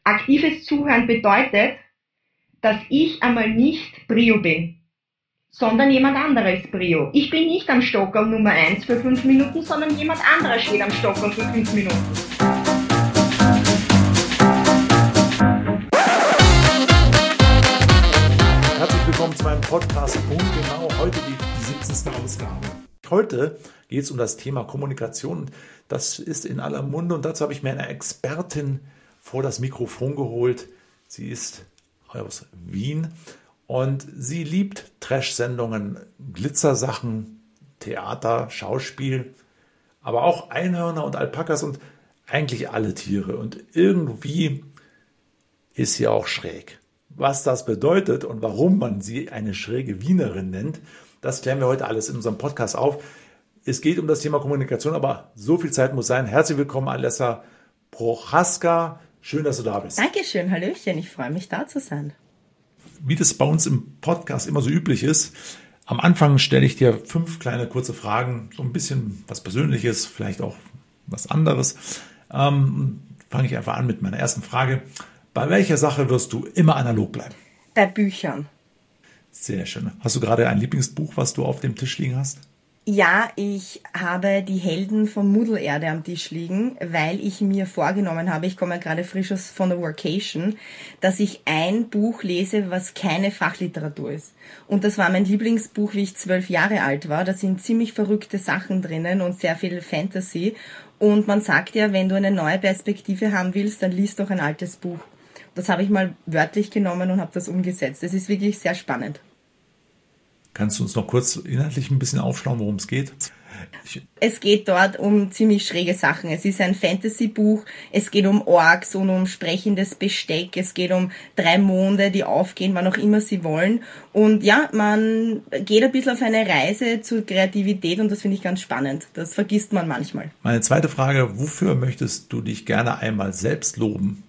Aktives Zuhören bedeutet, dass ich einmal nicht Prio bin, sondern jemand anderes Prio. Ich bin nicht am Stocker Nummer 1 für 5 Minuten, sondern jemand anderer steht am Stocker für 5 Minuten. Herzlich willkommen zu meinem Podcast und genau heute die 17. Ausgabe. Heute geht es um das Thema Kommunikation. Das ist in aller Munde und dazu habe ich mir eine Expertin vor das Mikrofon geholt. Sie ist aus Wien und sie liebt Trash-Sendungen, Glitzersachen, Theater, Schauspiel, aber auch Einhörner und Alpakas und eigentlich alle Tiere. Und irgendwie ist sie auch schräg. Was das bedeutet und warum man sie eine schräge Wienerin nennt, das klären wir heute alles in unserem Podcast auf. Es geht um das Thema Kommunikation, aber so viel Zeit muss sein. Herzlich willkommen, Alessa Prochaska. Schön, dass du da bist. Dankeschön, Hallöchen. Ich freue mich, da zu sein. Wie das bei uns im Podcast immer so üblich ist, am Anfang stelle ich dir 5 kleine kurze Fragen, so ein bisschen was Persönliches, vielleicht auch was anderes. Fange ich einfach an mit meiner ersten Frage. Bei welcher Sache wirst du immer analog bleiben? Bei Büchern. Sehr schön. Hast du gerade ein Lieblingsbuch, was du auf dem Tisch liegen hast? Ja, ich habe die Helden von Mittelerde am Tisch liegen, weil ich mir vorgenommen habe, ich komme ja gerade frisch von der Workation, dass ich ein Buch lese, was keine Fachliteratur ist. Und das war mein Lieblingsbuch, wie ich 12 Jahre alt war. Da sind ziemlich verrückte Sachen drinnen und sehr viel Fantasy. Und man sagt ja, wenn du eine neue Perspektive haben willst, dann liest doch ein altes Buch. Das habe ich mal wörtlich genommen und habe das umgesetzt. Es ist wirklich sehr spannend. Kannst du uns noch kurz inhaltlich ein bisschen aufschlauen, worum es geht? Es geht dort um ziemlich schräge Sachen. Es ist ein Fantasy-Buch, es geht um Orks und um sprechendes Besteck, es geht um 3 Monde, die aufgehen, wann auch immer sie wollen. Und ja, man geht ein bisschen auf eine Reise zur Kreativität und das finde ich ganz spannend. Das vergisst man manchmal. Meine zweite Frage, wofür möchtest du dich gerne einmal selbst loben?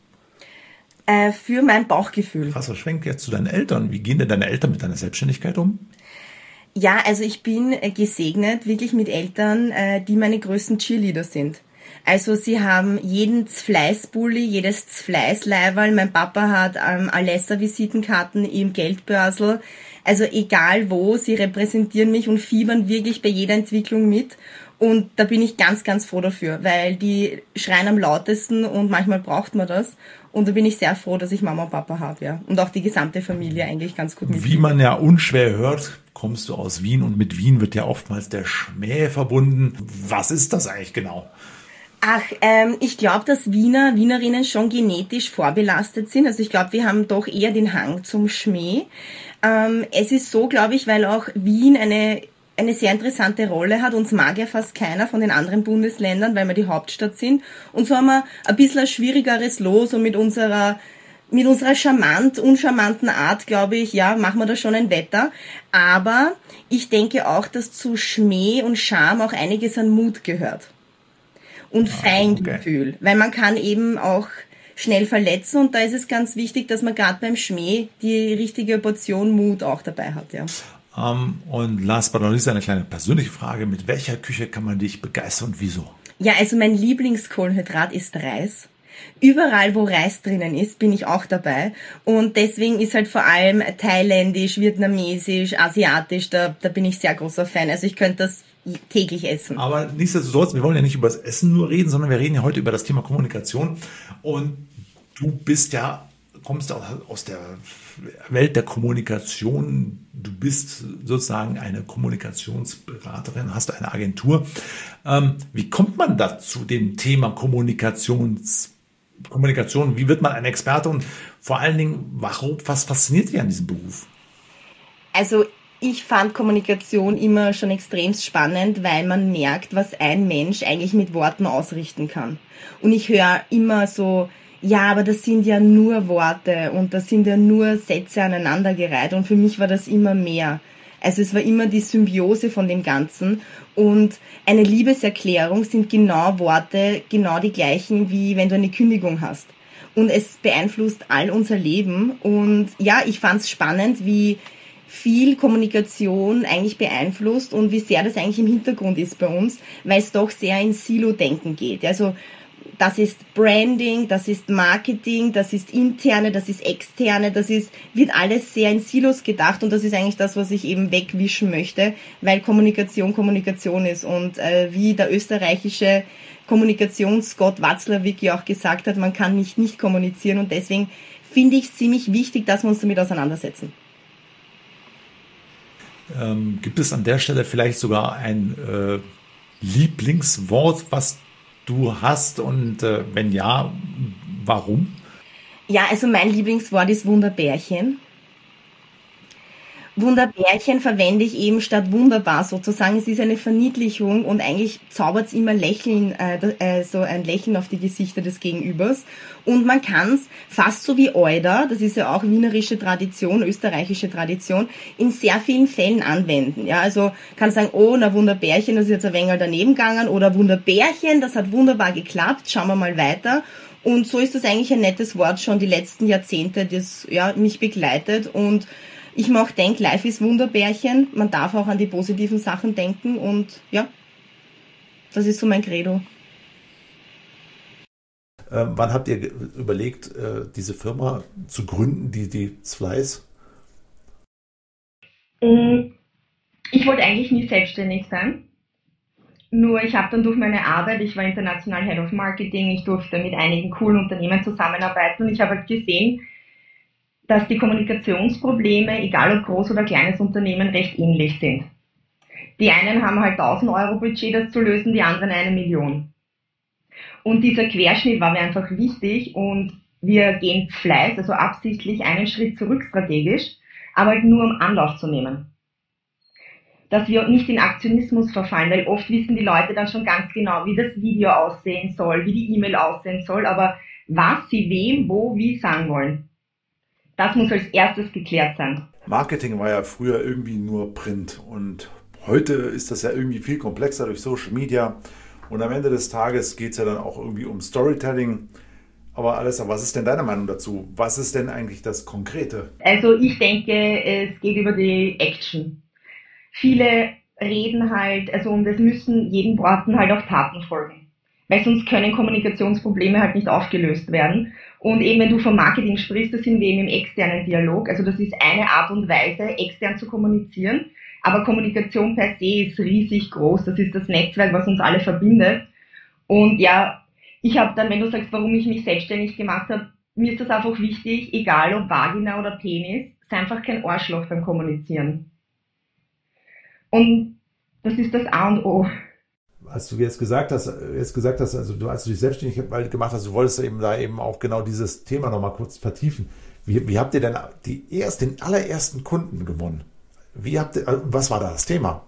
Für mein Bauchgefühl. Krasser Schwenk jetzt zu deinen Eltern. Wie gehen denn deine Eltern mit deiner Selbstständigkeit um? Ja, also ich bin gesegnet wirklich mit Eltern, die meine größten Cheerleader sind. Also sie haben jeden Fleißbully, jedes Fleißleiberl. Mein Papa hat Alessa-Visitenkarten im Geldbörsel. Also egal wo, sie repräsentieren mich und fiebern wirklich bei jeder Entwicklung mit. Und da bin ich ganz, ganz froh dafür, weil die schreien am lautesten und manchmal braucht man das. Und da bin ich sehr froh, dass ich Mama und Papa habe, ja. Und auch die gesamte Familie eigentlich ganz gut mit. Wie man ja unschwer hört, kommst du aus Wien und mit Wien wird ja oftmals der Schmäh verbunden. Was ist das eigentlich genau? Ach, ich glaube, dass Wienerinnen schon genetisch vorbelastet sind. Also ich glaube, wir haben doch eher den Hang zum Schmäh. Es ist so, glaube ich, weil auch Wien eine sehr interessante Rolle hat. Uns mag ja fast keiner von den anderen Bundesländern, weil wir die Hauptstadt sind. Und so haben wir ein bisschen ein schwierigeres Los und mit unserer uncharmanten Art, glaube ich, ja, machen wir da schon ein Wetter. Aber ich denke auch, dass zu Schmäh und Charme auch einiges an Mut gehört. Und Feingefühl. Okay. Weil man kann eben auch schnell verletzen und da ist es ganz wichtig, dass man gerade beim Schmäh die richtige Portion Mut auch dabei hat, ja. Und last but not least eine kleine persönliche Frage. Mit welcher Küche kann man dich begeistern und wieso? Ja, also mein Lieblingskohlenhydrat ist Reis. Überall, wo Reis drinnen ist, bin ich auch dabei. Und deswegen ist halt vor allem thailändisch, vietnamesisch, asiatisch, da bin ich sehr großer Fan. Also ich könnte das täglich essen. Aber nichtsdestotrotz, wir wollen ja nicht über das Essen nur reden, sondern wir reden ja heute über das Thema Kommunikation. Und du kommst aus der Welt der Kommunikation. Du bist sozusagen eine Kommunikationsberaterin, hast eine Agentur. Wie kommt man da zu dem Thema Kommunikation? Wie wird man ein Experte? Und vor allen Dingen, was fasziniert dich an diesem Beruf? Also ich fand Kommunikation immer schon extrem spannend, weil man merkt, was ein Mensch eigentlich mit Worten ausrichten kann. Und ich höre immer so, ja, aber das sind ja nur Worte und das sind ja nur Sätze aneinandergereiht und für mich war das immer mehr. Also es war immer die Symbiose von dem Ganzen und eine Liebeserklärung sind genau Worte, genau die gleichen, wie wenn du eine Kündigung hast. Und es beeinflusst all unser Leben und ja, ich fand es spannend, wie viel Kommunikation eigentlich beeinflusst und wie sehr das eigentlich im Hintergrund ist bei uns, weil es doch sehr in Silo-Denken geht. Also das ist Branding, das ist Marketing, das ist interne, das ist externe, wird alles sehr in Silos gedacht und das ist eigentlich das, was ich eben wegwischen möchte, weil Kommunikation Kommunikation ist und wie der österreichische Kommunikationsgott Watzlawick ja auch gesagt hat, man kann nicht kommunizieren und deswegen finde ich es ziemlich wichtig, dass wir uns damit auseinandersetzen. Gibt es an der Stelle vielleicht sogar ein Lieblingswort, was du hast und wenn ja, warum? Ja, also mein Lieblingswort ist Wunderbärchen. Wunderbärchen verwende ich eben statt wunderbar sozusagen. Es ist eine Verniedlichung und eigentlich zaubert es immer Lächeln, so ein Lächeln auf die Gesichter des Gegenübers. Und man kann es fast so wie Euder, das ist ja auch wienerische Tradition, österreichische Tradition, in sehr vielen Fällen anwenden. Ja, also kann sagen, oh, na Wunderbärchen, das ist jetzt ein wenig daneben gegangen oder Wunderbärchen, das hat wunderbar geklappt, schauen wir mal weiter. Und so ist das eigentlich ein nettes Wort schon die letzten Jahrzehnte, das ja mich begleitet und ich mache Denk, Life ist Wunderbärchen. Man darf auch an die positiven Sachen denken und ja, das ist so mein Credo. Wann habt ihr überlegt, diese Firma zu gründen, die Splice? Ich wollte eigentlich nie selbstständig sein. Nur ich habe dann durch meine Arbeit, ich war international Head of Marketing, ich durfte mit einigen coolen Unternehmen zusammenarbeiten und ich habe halt gesehen, dass die Kommunikationsprobleme, egal ob groß oder kleines Unternehmen, recht ähnlich sind. Die einen haben halt 1.000 Euro Budget, das zu lösen, die anderen 1 Million. Und dieser Querschnitt war mir einfach wichtig und wir gehen Fleiß, also absichtlich einen Schritt zurück strategisch, aber halt nur um Anlauf zu nehmen. Dass wir nicht in Aktionismus verfallen, weil oft wissen die Leute dann schon ganz genau, wie das Video aussehen soll, wie die E-Mail aussehen soll, aber was sie wem, wo, wie sagen wollen. Das muss als erstes geklärt sein. Marketing war ja früher irgendwie nur Print und heute ist das ja irgendwie viel komplexer durch Social Media und am Ende des Tages geht es ja dann auch irgendwie um Storytelling. Aber Alessa, was ist denn deine Meinung dazu? Was ist denn eigentlich das Konkrete? Also ich denke, es geht über die Action. Viele reden halt, also und es müssen jedem Worten halt auch Taten folgen. Weil sonst können Kommunikationsprobleme halt nicht aufgelöst werden. Und eben, wenn du vom Marketing sprichst, das sind wir eben im externen Dialog. Also das ist eine Art und Weise, extern zu kommunizieren. Aber Kommunikation per se ist riesig groß. Das ist das Netzwerk, was uns alle verbindet. Und ja, ich habe dann, wenn du sagst, warum ich mich selbstständig gemacht habe, mir ist das einfach wichtig, egal ob Vagina oder Penis, sei einfach kein Arschloch beim Kommunizieren. Und das ist das A und O. Als du jetzt gesagt hast, also als du dich selbstständig gemacht hast, du wolltest eben da eben auch genau dieses Thema nochmal kurz vertiefen. Wie habt ihr denn den allerersten Kunden gewonnen? Was war da das Thema?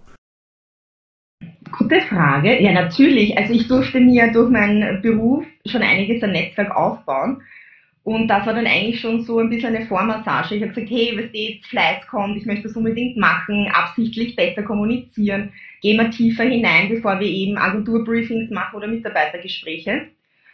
Gute Frage. Ja, natürlich. Also ich durfte mir durch meinen Beruf schon einiges an Netzwerk aufbauen. Und das war dann eigentlich schon so ein bisschen eine Vormassage. Ich habe gesagt, hey, was jetzt Fleiß kommt, ich möchte das unbedingt machen, absichtlich besser kommunizieren, gehen wir tiefer hinein, bevor wir eben Agenturbriefings machen oder Mitarbeitergespräche.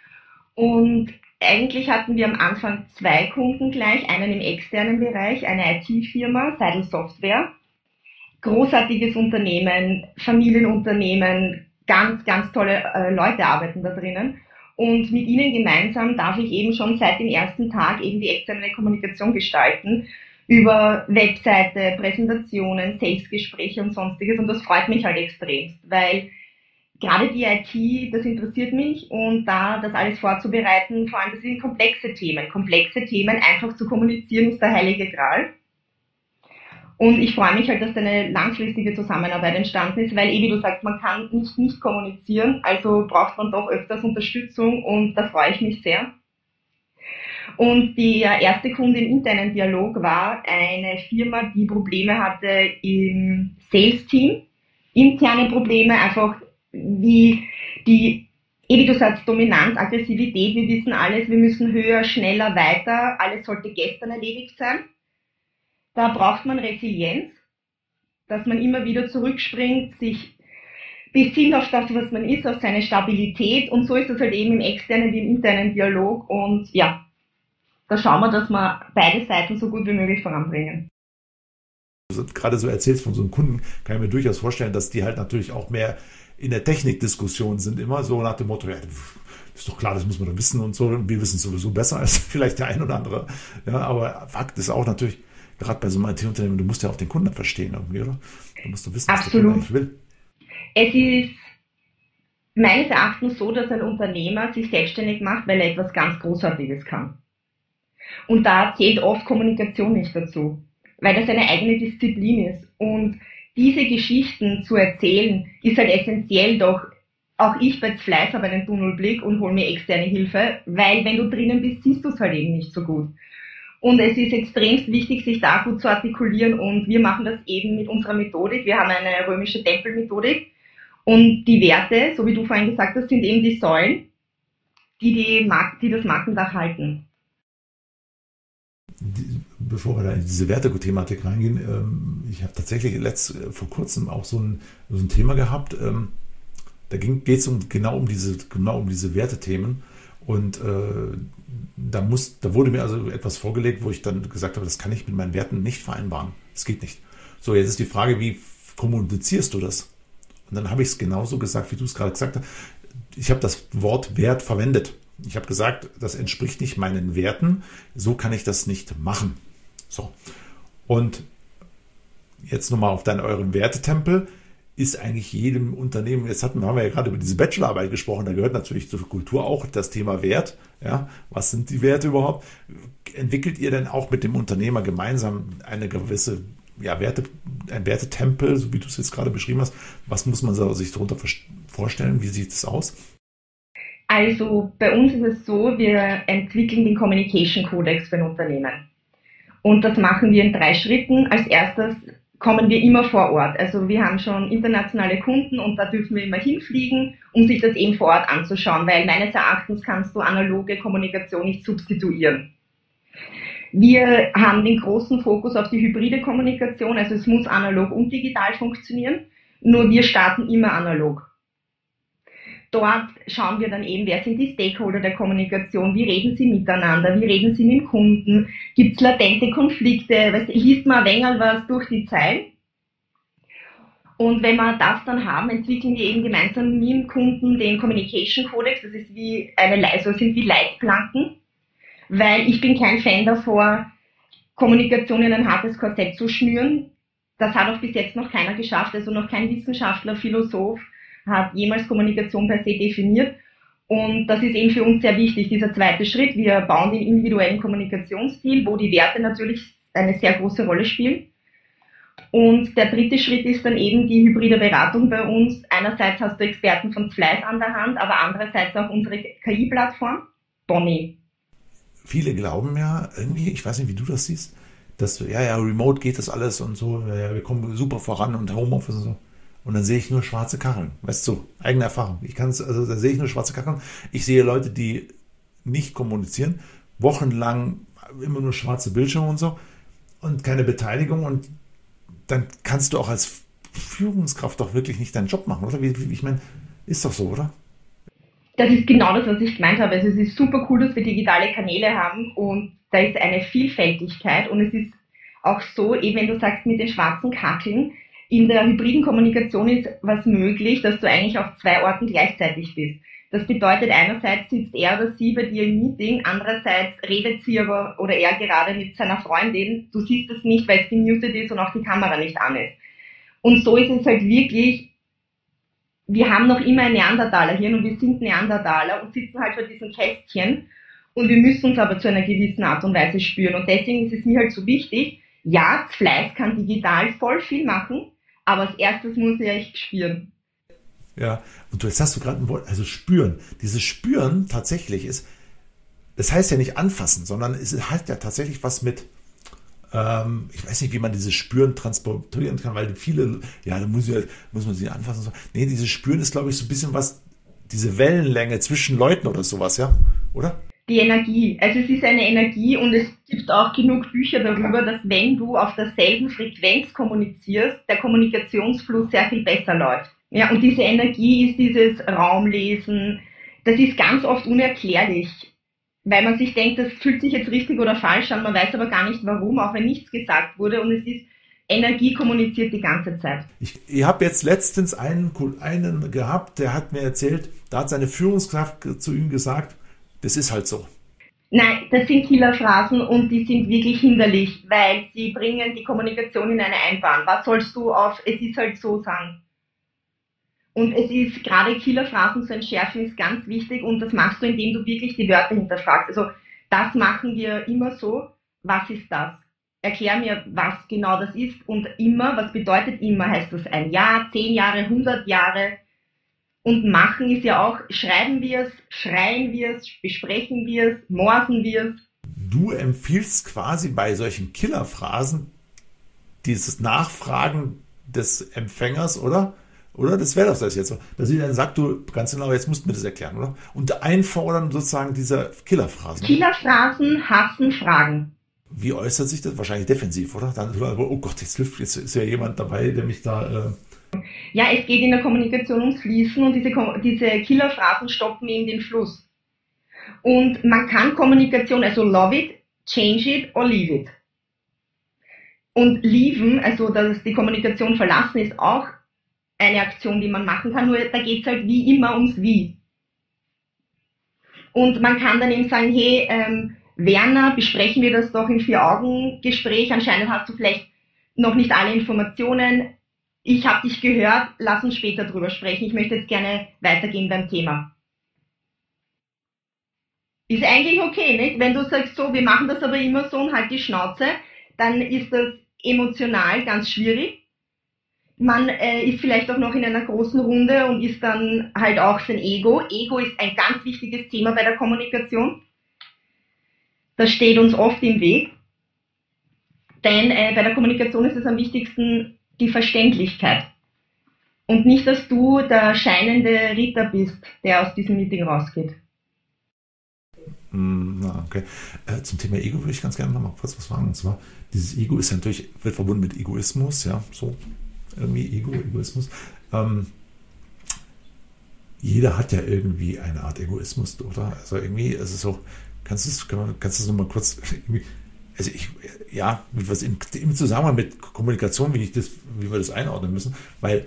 Und eigentlich hatten wir am Anfang 2 Kunden gleich, einen im externen Bereich, eine IT-Firma, Seidel Software. Großartiges Unternehmen, Familienunternehmen, ganz, ganz tolle Leute arbeiten da drinnen. Und mit ihnen gemeinsam darf ich eben schon seit dem ersten Tag eben die externe Kommunikation gestalten über Webseite, Präsentationen, Salesgespräche und sonstiges. Und das freut mich halt extremst, weil gerade die IT, das interessiert mich und da das alles vorzubereiten, vor allem das sind komplexe Themen einfach zu kommunizieren ist der heilige Gral. Und ich freue mich halt, dass da eine langfristige Zusammenarbeit entstanden ist, weil wie du sagst, man kann nicht kommunizieren, also braucht man doch öfters Unterstützung und da freue ich mich sehr. Und der erste Kunde im internen Dialog war eine Firma, die Probleme hatte im Sales-Team, interne Probleme, einfach wie du sagst, Dominanz, Aggressivität, wir wissen alles, wir müssen höher, schneller, weiter, alles sollte gestern erledigt sein. Da braucht man Resilienz, dass man immer wieder zurückspringt, sich besinnt auf das, was man ist, auf seine Stabilität und so ist es halt eben im externen wie im internen Dialog und ja, da schauen wir, dass wir beide Seiten so gut wie möglich voranbringen. Also, gerade so erzählst von so einem Kunden, kann ich mir durchaus vorstellen, dass die halt natürlich auch mehr in der Technikdiskussion sind, immer so nach dem Motto, ja, ist doch klar, das muss man doch wissen und so. Wir wissen es sowieso besser als vielleicht der ein oder andere. Ja, aber Fakt ist auch natürlich, gerade bei so einem IT-Unternehmen, du musst ja auch den Kunden verstehen irgendwie, oder? Du musst doch wissen, was der Kunde eigentlich will. Es ist meines Erachtens so, dass ein Unternehmer sich selbstständig macht, weil er etwas ganz Großartiges kann. Und da zählt oft Kommunikation nicht dazu, weil das eine eigene Disziplin ist. Und diese Geschichten zu erzählen, ist halt essentiell, doch auch ich bei Fleiß habe einen Tunnelblick und hole mir externe Hilfe, weil wenn du drinnen bist, siehst du es halt eben nicht so gut. Und es ist extrem wichtig, sich da gut zu artikulieren und wir machen das eben mit unserer Methodik. Wir haben eine römische Tempelmethodik und die Werte, so wie du vorhin gesagt hast, sind eben die Säulen, die das Markendach halten. Bevor wir da in diese Wertethematik reingehen, ich habe tatsächlich vor kurzem auch so ein Thema gehabt, da geht es genau um diese Wertethemen und da wurde mir also etwas vorgelegt, wo ich dann gesagt habe, das kann ich mit meinen Werten nicht vereinbaren. Das geht nicht. So, jetzt ist die Frage, wie kommunizierst du das? Und dann habe ich es genauso gesagt, wie du es gerade gesagt hast. Ich habe das Wort Wert verwendet. Ich habe gesagt, das entspricht nicht meinen Werten. So kann ich das nicht machen. So. Und jetzt nochmal auf euren Wertetempel. Ist eigentlich jedem Unternehmen, haben wir ja gerade über diese Bachelorarbeit gesprochen, da gehört natürlich zur Kultur auch das Thema Wert. Ja, was sind die Werte überhaupt? Entwickelt ihr denn auch mit dem Unternehmer gemeinsam eine gewisse ein Wertetempel, so wie du es jetzt gerade beschrieben hast? Was muss man sich darunter vorstellen? Wie sieht es aus? Also bei uns ist es so, wir entwickeln den Communication Codex für ein Unternehmen. Und das machen wir in 3 Schritten. Als erstes kommen wir immer vor Ort. Also wir haben schon internationale Kunden und da dürfen wir immer hinfliegen, um sich das eben vor Ort anzuschauen, weil meines Erachtens kannst du analoge Kommunikation nicht substituieren. Wir haben den großen Fokus auf die hybride Kommunikation, also es muss analog und digital funktionieren, nur wir starten immer analog. Dort schauen wir dann eben, wer sind die Stakeholder der Kommunikation, wie reden sie miteinander, wie reden sie mit dem Kunden, gibt es latente Konflikte, liest man ein wenig was durch die Zeilen. Und wenn wir das dann haben, entwickeln wir eben gemeinsam mit dem Kunden den Communication Codex, das ist sind wie Leitplanken, weil ich bin kein Fan davor, Kommunikation in ein hartes Korsett zu schnüren. Das hat auch bis jetzt noch keiner geschafft, also noch kein Wissenschaftler, Philosoph hat jemals Kommunikation per se definiert. Und das ist eben für uns sehr wichtig, dieser zweite Schritt. Wir bauen den individuellen Kommunikationsstil, wo die Werte natürlich eine sehr große Rolle spielen. Und der dritte Schritt ist dann eben die hybride Beratung bei uns. Einerseits hast du Experten von Fleiß an der Hand, aber andererseits auch unsere KI-Plattform, Bonnie. Viele glauben ja irgendwie, ich weiß nicht, wie du das siehst, dass remote geht das alles und so, ja, wir kommen super voran und Homeoffice und so. Und dann sehe ich nur schwarze Kacheln. Weißt du, eigene Erfahrung. Da sehe ich nur schwarze Kacheln. Ich sehe Leute, die nicht kommunizieren, wochenlang immer nur schwarze Bildschirme und so und keine Beteiligung. Und dann kannst du auch als Führungskraft doch wirklich nicht deinen Job machen, oder? Ich meine, ist doch so, oder? Das ist genau das, was ich gemeint habe. Also es ist super cool, dass wir digitale Kanäle haben und da ist eine Vielfältigkeit und es ist auch so, eben wenn du sagst mit den schwarzen Kacheln, in der hybriden Kommunikation ist was möglich, dass du eigentlich auf 2 Orten gleichzeitig bist. Das bedeutet, einerseits sitzt er oder sie bei dir im Meeting, andererseits redet sie aber oder er gerade mit seiner Freundin. Du siehst es nicht, weil es gemutet ist und auch die Kamera nicht an ist. Und so ist es halt wirklich, wir haben noch immer ein Neandertaler-Hirn und wir sind Neandertaler und sitzen halt vor diesem Kästchen und wir müssen uns aber zu einer gewissen Art und Weise spüren. Und deswegen ist es mir halt so wichtig, ja, Fleiß kann digital voll viel machen, aber als erstes muss ich echt spüren. Ja, und jetzt hast du gerade ein Wort, also spüren. Dieses Spüren tatsächlich das heißt ja nicht anfassen, sondern es hat ja tatsächlich was mit, ich weiß nicht, wie man dieses Spüren transportieren kann, weil viele, da muss man sie anfassen. So. Nee, dieses Spüren ist, glaube ich, so ein bisschen was, diese Wellenlänge zwischen Leuten oder sowas, ja, oder? Die Energie. Also es ist eine Energie und es gibt auch genug Bücher darüber, dass wenn du auf derselben Frequenz kommunizierst, der Kommunikationsfluss sehr viel besser läuft. Ja, und diese Energie ist dieses Raumlesen. Das ist ganz oft unerklärlich, weil man sich denkt, das fühlt sich jetzt richtig oder falsch an, man weiß aber gar nicht warum, auch wenn nichts gesagt wurde. Und es ist Energie kommuniziert die ganze Zeit. Ich habe jetzt letztens einen gehabt, der hat mir erzählt, da hat seine Führungskraft zu ihm gesagt, das ist halt so. Nein, das sind Killerphrasen und die sind wirklich hinderlich, weil sie bringen die Kommunikation in eine Einbahn. Was sollst du auf "es ist halt so" sagen? Und es ist gerade Killerphrasen zu entschärfen ist ganz wichtig und das machst du, indem du wirklich die Wörter hinterfragst. Also das machen wir immer so. Was ist das? Erklär mir, was genau das ist und immer, was bedeutet immer? Heißt das ein Jahr, 10 Jahre, 100 Jahre? Und machen ist ja auch, schreiben wir es, schreien wir es, besprechen wir es, morsen wir es. Du empfiehlst quasi bei solchen Killerphrasen dieses Nachfragen des Empfängers, oder? Oder? Das wäre doch das jetzt so. Dass sie dann sagt, du, ganz genau, jetzt musst du mir das erklären, oder? Und einfordern sozusagen dieser Killerphrasen. Killerphrasen hassen Fragen. Wie äußert sich das? Wahrscheinlich defensiv, oder? Dann, oh Gott, jetzt ist ja jemand dabei, der mich da... Ja, es geht in der Kommunikation ums Fließen und diese Killerphrasen stoppen eben den Fluss. Und man kann Kommunikation, also love it, change it or leave it. Und leaven, also dass die Kommunikation verlassen, ist auch eine Aktion, die man machen kann, nur da geht es halt wie immer ums Wie. Und man kann dann eben sagen, hey, Werner, besprechen wir das doch im 4-Augen-Gespräch, anscheinend hast du vielleicht noch nicht alle Informationen, ich habe dich gehört, lass uns später drüber sprechen, ich möchte jetzt gerne weitergehen beim Thema. Ist eigentlich okay, nicht? Wenn du sagst, so, wir machen das aber immer so und halt die Schnauze, dann ist das emotional ganz schwierig. Man ist vielleicht auch noch in einer großen Runde und ist dann halt auch sein Ego. Ego ist ein ganz wichtiges Thema bei der Kommunikation. Das steht uns oft im Weg. Denn bei der Kommunikation ist es am wichtigsten die Verständlichkeit. Und nicht, dass du der scheinende Ritter bist, der aus diesem Meeting rausgeht. Okay. Zum Thema Ego würde ich ganz gerne noch mal kurz was fragen. Und zwar, dieses Ego ist ja natürlich, wird verbunden mit Egoismus, ja, so irgendwie Egoismus. Jeder hat ja irgendwie eine Art Egoismus, oder? Also irgendwie, also so, kannst du es noch mal kurz irgendwie, also was im Zusammenhang mit Kommunikation, wie wir das einordnen müssen, weil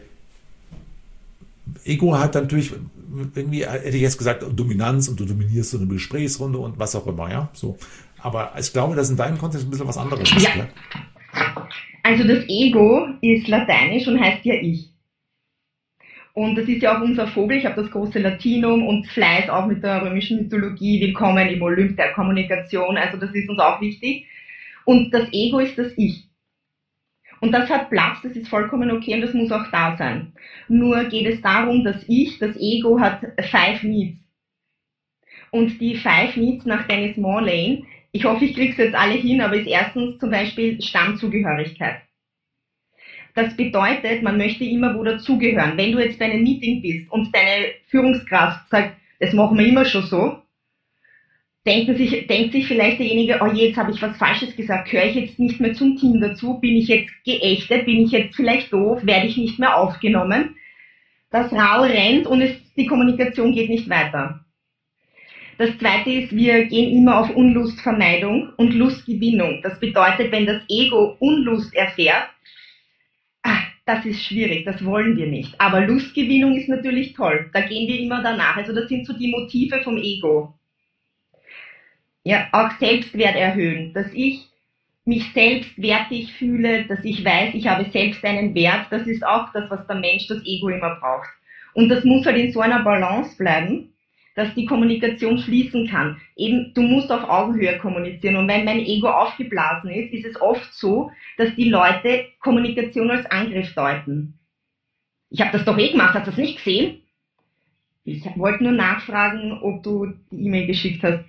Ego hat natürlich irgendwie, hätte ich jetzt gesagt, Dominanz und du dominierst so eine Gesprächsrunde und was auch immer, ja, so. Aber ich glaube, dass in deinem Kontext ein bisschen was anderes ist. Ja. Also das Ego ist lateinisch und heißt ja ich. Und das ist ja auch unser Vogel, ich habe das große Latinum und Fleiß auch mit der römischen Mythologie, willkommen im Olymp der Kommunikation, also das ist uns auch wichtig. Und das Ego ist das Ich. Und das hat Platz, das ist vollkommen okay und das muss auch da sein. Nur geht es darum, dass das Ego hat 5 Needs. Und die 5 Needs nach Dennis Morlane, ich hoffe, ich kriege es jetzt alle hin, aber ist erstens zum Beispiel Stammzugehörigkeit. Das bedeutet, man möchte immer wo dazugehören. Wenn du jetzt bei einem Meeting bist und deine Führungskraft sagt, das machen wir immer schon so, denkt sich vielleicht derjenige, oh je, jetzt habe ich was Falsches gesagt, gehöre ich jetzt nicht mehr zum Team dazu, bin ich jetzt geächtet, bin ich jetzt vielleicht doof, werde ich nicht mehr aufgenommen. Das Rad rennt und die Kommunikation geht nicht weiter. Das zweite ist, wir gehen immer auf Unlustvermeidung und Lustgewinnung. Das bedeutet, wenn das Ego Unlust erfährt, das ist schwierig, das wollen wir nicht. Aber Lustgewinnung ist natürlich toll, da gehen wir immer danach. Also das sind so die Motive vom Ego. Ja, auch Selbstwert erhöhen, dass ich mich selbst wertig fühle, dass ich weiß, ich habe selbst einen Wert, das ist auch das, was der Mensch, das Ego immer braucht. Und das muss halt in so einer Balance bleiben, dass die Kommunikation fließen kann. Eben, du musst auf Augenhöhe kommunizieren. Und wenn mein Ego aufgeblasen ist, ist es oft so, dass die Leute Kommunikation als Angriff deuten. Ich habe das doch gemacht, hast du das nicht gesehen? Ich wollte nur nachfragen, ob du die E-Mail geschickt hast.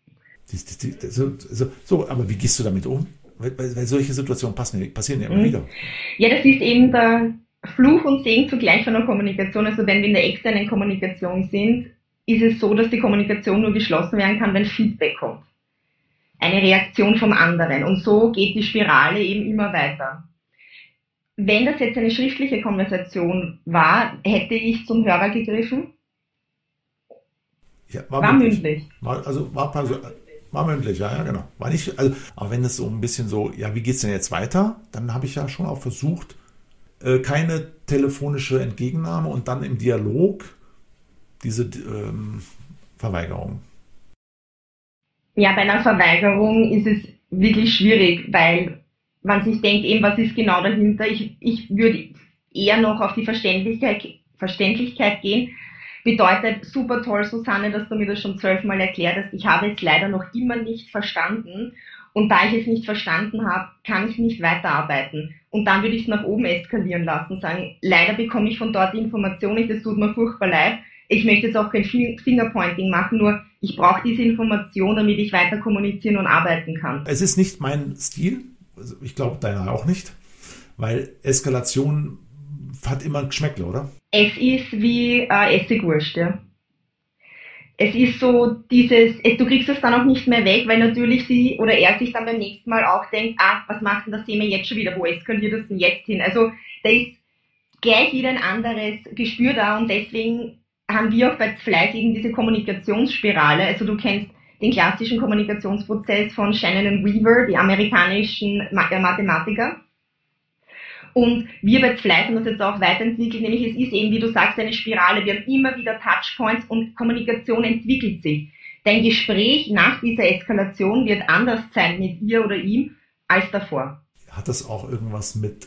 So, aber wie gehst du damit um? Weil solche Situationen passieren ja immer wieder. Ja, das ist eben der Fluch und Segen zugleich von der Kommunikation. Also wenn wir in der externen Kommunikation sind, ist es so, dass die Kommunikation nur geschlossen werden kann, wenn Feedback kommt. Eine Reaktion vom anderen. Und so geht die Spirale eben immer weiter. Wenn das jetzt eine schriftliche Konversation war, hätte ich zum Hörer gegriffen. Ja, war mündlich. War War mündlich, ja, genau. War nicht, also, aber wenn es so ein bisschen so, ja, wie geht's denn jetzt weiter? Dann habe ich ja schon auch versucht, keine telefonische Entgegennahme und dann im Dialog diese Verweigerung. Ja, bei einer Verweigerung ist es wirklich schwierig, weil man sich denkt, eben, was ist genau dahinter? Ich würde eher noch auf die Verständlichkeit gehen. Bedeutet, super toll, Susanne, dass du mir das schon 12-mal erklärt hast. Ich habe es leider noch immer nicht verstanden. Und da ich es nicht verstanden habe, kann ich nicht weiterarbeiten. Und dann würde ich es nach oben eskalieren lassen, sagen, leider bekomme ich von dort die Information nicht, es tut mir furchtbar leid. Ich möchte jetzt auch kein Fingerpointing machen, nur ich brauche diese Information, damit ich weiter kommunizieren und arbeiten kann. Es ist nicht mein Stil, also ich glaube deiner auch nicht, weil Eskalation hat immer ein Geschmäckle, oder? Es ist wie Essigwurst, ja. Es ist so du kriegst es dann auch nicht mehr weg, weil natürlich sie oder er sich dann beim nächsten Mal auch denkt, was macht denn das Thema jetzt schon wieder, wo eskaliert es denn jetzt hin? Also da ist gleich wieder ein anderes Gespür da und deswegen haben wir auch bei Fleiß eben diese Kommunikationsspirale. Also du kennst den klassischen Kommunikationsprozess von Shannon und Weaver, die amerikanischen Mathematiker. Und wir bei Fleiß haben das jetzt auch weiterentwickelt, nämlich es ist eben, wie du sagst, eine Spirale. Wir haben immer wieder Touchpoints und Kommunikation entwickelt sich. Dein Gespräch nach dieser Eskalation wird anders sein mit ihr oder ihm als davor. Hat das auch irgendwas mit,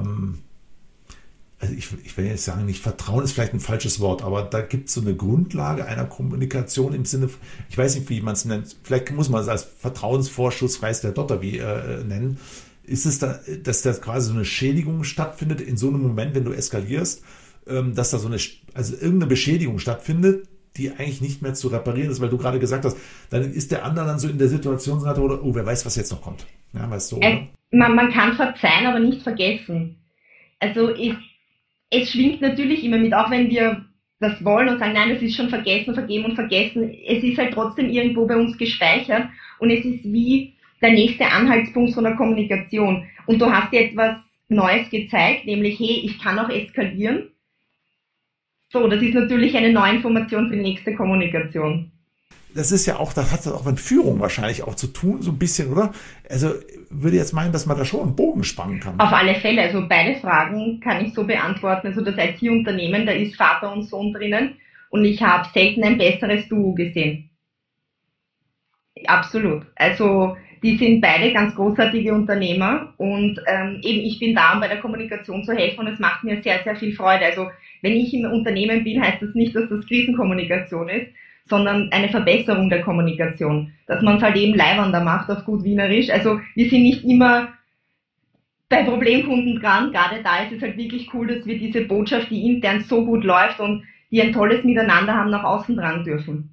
also ich will jetzt sagen, nicht Vertrauen ist vielleicht ein falsches Wort, aber da gibt es so eine Grundlage einer Kommunikation im Sinne, ich weiß nicht, wie man es nennt, vielleicht muss man es als Vertrauensvorschuss, weiß der Dotter wie nennen. Ist es da, dass da quasi so eine Schädigung stattfindet in so einem Moment, wenn du eskalierst, dass da also irgendeine Beschädigung stattfindet, die eigentlich nicht mehr zu reparieren ist, weil du gerade gesagt hast, dann ist der andere dann so in der Situation, oder, oh, wer weiß, was jetzt noch kommt. Ja, weißt du, oder? Man kann verzeihen, aber nicht vergessen. Also es schwingt natürlich immer mit, auch wenn wir das wollen und sagen, nein, das ist schon vergessen, vergeben und vergessen. Es ist halt trotzdem irgendwo bei uns gespeichert und es ist wie der nächste Anhaltspunkt von der Kommunikation. Und du hast dir etwas Neues gezeigt, nämlich, hey, ich kann auch eskalieren. So, das ist natürlich eine neue Information für die nächste Kommunikation. Das ist ja auch, das hat auch mit Führung wahrscheinlich auch zu tun, so ein bisschen, oder? Also würde jetzt meinen, dass man da schon einen Bogen spannen kann. Auf alle Fälle, also beide Fragen kann ich so beantworten. Also das IT-Unternehmen, da ist Vater und Sohn drinnen und ich habe selten ein besseres Duo gesehen. Absolut. Also die sind beide ganz großartige Unternehmer und eben ich bin da, um bei der Kommunikation zu helfen und es macht mir sehr, sehr viel Freude. Also wenn ich im Unternehmen bin, heißt das nicht, dass das Krisenkommunikation ist, sondern eine Verbesserung der Kommunikation. Dass man es halt eben leibernder macht, auf gut Wienerisch. Also wir sind nicht immer bei Problemkunden dran, gerade da ist es halt wirklich cool, dass wir diese Botschaft, die intern so gut läuft und die ein tolles Miteinander haben, nach außen dran dürfen.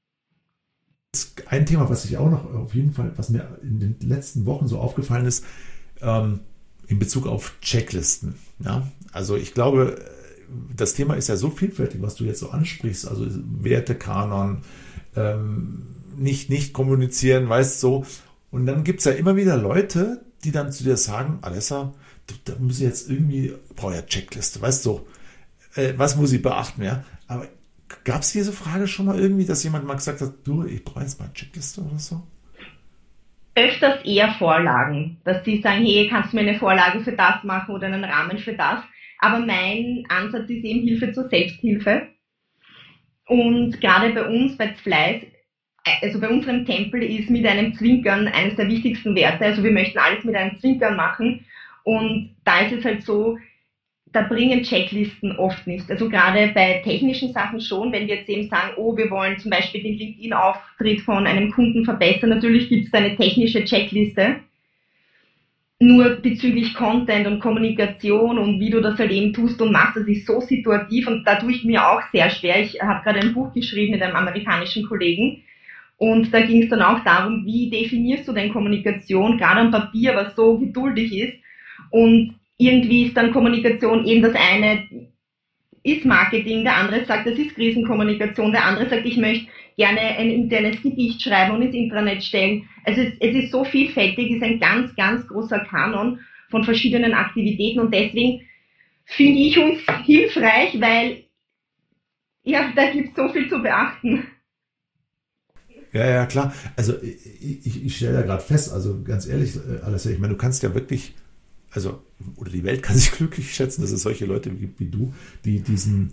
Ein Thema, was ich auch noch auf jeden Fall, was mir in den letzten Wochen so aufgefallen ist, in Bezug auf Checklisten. Ja? Also ich glaube, das Thema ist ja so vielfältig, was du jetzt so ansprichst, also Wertekanon, nicht kommunizieren, weißt du, so. Und dann gibt es ja immer wieder Leute, die dann zu dir sagen, Alessa, da muss ich jetzt irgendwie, brauche ja Checkliste, weißt du, was muss ich beachten, ja? Aber gab es diese Frage schon mal irgendwie, dass jemand mal gesagt hat, du, ich brauche jetzt mal eine Checkliste oder so? Öfters eher Vorlagen, dass sie sagen, hey, kannst du mir eine Vorlage für das machen oder einen Rahmen für das? Aber mein Ansatz ist eben Hilfe zur Selbsthilfe. Und gerade bei uns, bei Fleiß, also bei unserem Tempel ist mit einem Zwinkern eines der wichtigsten Werte. Also wir möchten alles mit einem Zwinkern machen. Und da ist es halt so, da bringen Checklisten oft nichts. Also gerade bei technischen Sachen schon, wenn wir jetzt eben sagen, oh, wir wollen zum Beispiel den LinkedIn-Auftritt von einem Kunden verbessern, natürlich gibt es da eine technische Checkliste. Nur bezüglich Content und Kommunikation und wie du das halt eben tust und machst, das ist so situativ und da tue ich mir auch sehr schwer. Ich habe gerade ein Buch geschrieben mit einem amerikanischen Kollegen und da ging es dann auch darum, wie definierst du denn Kommunikation, gerade am Papier, was so geduldig ist und irgendwie ist dann Kommunikation eben das eine ist Marketing, der andere sagt, das ist Krisenkommunikation, der andere sagt, ich möchte gerne ein internes Gedicht schreiben und ins Intranet stellen. Also es ist so vielfältig, ist ein ganz, ganz großer Kanon von verschiedenen Aktivitäten und deswegen finde ich uns hilfreich, weil ja, da gibt es so viel zu beachten. Ja, ja, klar. Also ich stelle da gerade fest, also ganz ehrlich, Alessia, ich meine, du kannst ja wirklich, also, oder die Welt kann sich glücklich schätzen, dass es solche Leute gibt wie du, die diesen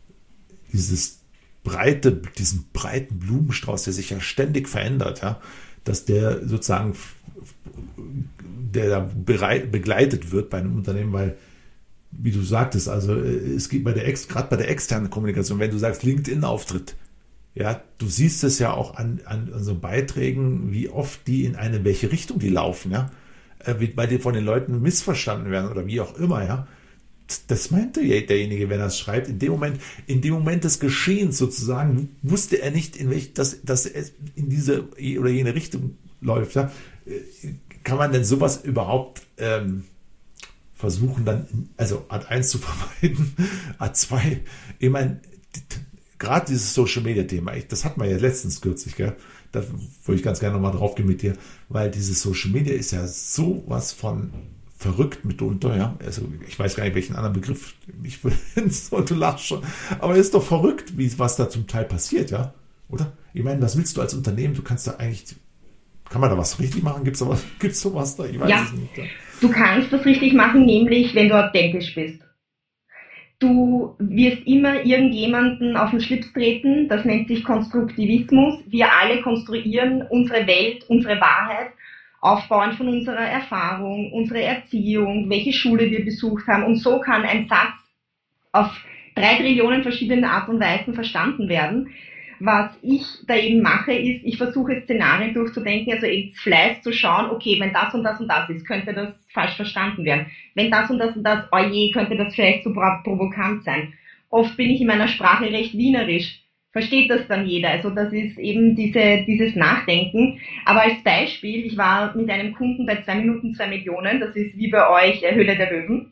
breiten Blumenstrauß, der sich ja ständig verändert, ja, dass der sozusagen, der da begleitet wird bei einem Unternehmen, weil, wie du sagtest, also es gibt gerade bei der externen Kommunikation, wenn du sagst LinkedIn-Auftritt, ja, du siehst es ja auch an so Beiträgen, wie oft die in welche Richtung die laufen, ja, weil die von den Leuten missverstanden werden oder wie auch immer, ja. Das meinte derjenige, wenn er es schreibt, in dem Moment des Geschehens sozusagen, wusste er nicht, dass es in diese oder jene Richtung läuft, ja. Kann man denn sowas überhaupt versuchen, dann, also Art 1 zu vermeiden, Art 2, ich meine, gerade dieses Social Media Thema, das hatten wir ja letztens kürzlich, gell? Da wollte ich ganz gerne nochmal drauf gehen mit dir, weil dieses Social Media ist ja sowas von verrückt mitunter, ja. Also ich weiß gar nicht, welchen anderen Begriff ich verwende soll, du lachst schon. Aber es ist doch verrückt, was da zum Teil passiert, ja. Oder? Ich meine, was willst du als Unternehmen? Du kannst da eigentlich, kann man da was richtig machen? Gibt's sowas da? Ich weiß es nicht. Ja. Du kannst das richtig machen, nämlich wenn du authentisch bist. Du wirst immer irgendjemanden auf den Schlips treten, das nennt sich Konstruktivismus. Wir alle konstruieren unsere Welt, unsere Wahrheit, aufbauend von unserer Erfahrung, unserer Erziehung, welche Schule wir besucht haben. Und so kann ein Satz auf 3 Trillionen verschiedene Art und Weisen verstanden werden. Was ich da eben mache, ist, ich versuche Szenarien durchzudenken, also ins Fleiß zu schauen, okay, wenn das und das und das ist, könnte das falsch verstanden werden. Wenn das und das und das, oh je, könnte das vielleicht so provokant sein. Oft bin ich in meiner Sprache recht wienerisch. Versteht das dann jeder? Also das ist eben dieses Nachdenken. Aber als Beispiel, ich war mit einem Kunden bei 2 Minuten 2 Millionen, das ist wie bei euch Höhle der Löwen.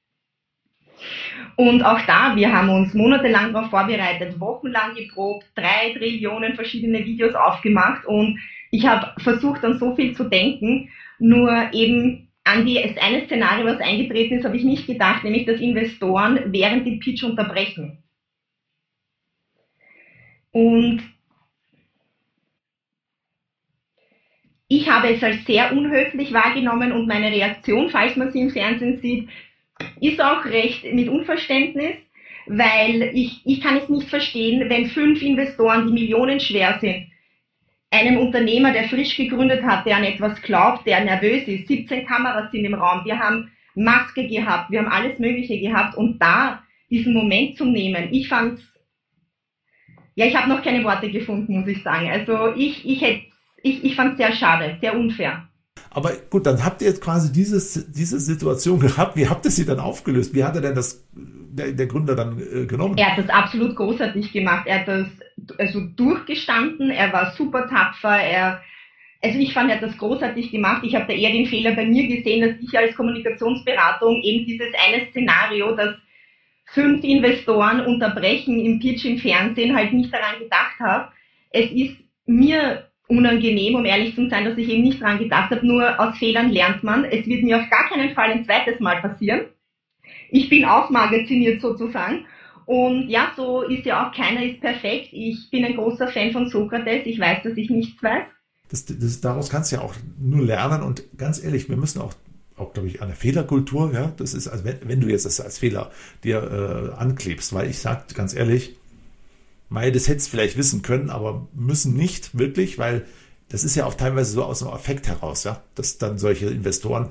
Und auch da, wir haben uns monatelang darauf vorbereitet, wochenlang geprobt, 3 Trillionen verschiedene Videos aufgemacht und ich habe versucht, an so viel zu denken, nur eben an das eine Szenario, was eingetreten ist, habe ich nicht gedacht, nämlich dass Investoren während dem Pitch unterbrechen. Und ich habe es als sehr unhöflich wahrgenommen und meine Reaktion, falls man sie im Fernsehen sieht, ist auch recht mit Unverständnis, weil ich kann es nicht verstehen, wenn 5 Investoren, die millionenschwer sind, einem Unternehmer, der frisch gegründet hat, der an etwas glaubt, der nervös ist, 17 Kameras sind im Raum, wir haben Maske gehabt, wir haben alles Mögliche gehabt und da diesen Moment zu nehmen, ich fand's, ja, ich habe noch keine Worte gefunden, muss ich sagen. Also ich fand's sehr schade, sehr unfair. Aber gut, dann habt ihr jetzt quasi diese Situation gehabt. Wie habt ihr sie dann aufgelöst? Wie hat er denn der Gründer dann genommen? Er hat das absolut großartig gemacht. Er hat das also durchgestanden. Er war super tapfer. Also ich fand, er hat das großartig gemacht. Ich habe da eher den Fehler bei mir gesehen, dass ich als Kommunikationsberatung eben dieses eine Szenario, dass 5 Investoren unterbrechen im Pitch im Fernsehen, halt nicht daran gedacht habe. Es ist mir unangenehm, um ehrlich zu sein, dass ich eben nicht daran gedacht habe, nur aus Fehlern lernt man. Es wird mir auf gar keinen Fall ein zweites Mal passieren. Ich bin aufmagaziniert sozusagen. Und ja, so ist ja auch, keiner ist perfekt. Ich bin ein großer Fan von Sokrates. Ich weiß, dass ich nichts weiß. Daraus kannst du ja auch nur lernen. Und ganz ehrlich, wir müssen auch glaube ich, an der Fehlerkultur, ja, das ist, also wenn du jetzt das als Fehler dir anklebst, weil ich sage ganz ehrlich, das hättest du vielleicht wissen können, aber müssen nicht wirklich, weil das ist ja auch teilweise so aus dem Affekt heraus, ja, dass dann solche Investoren,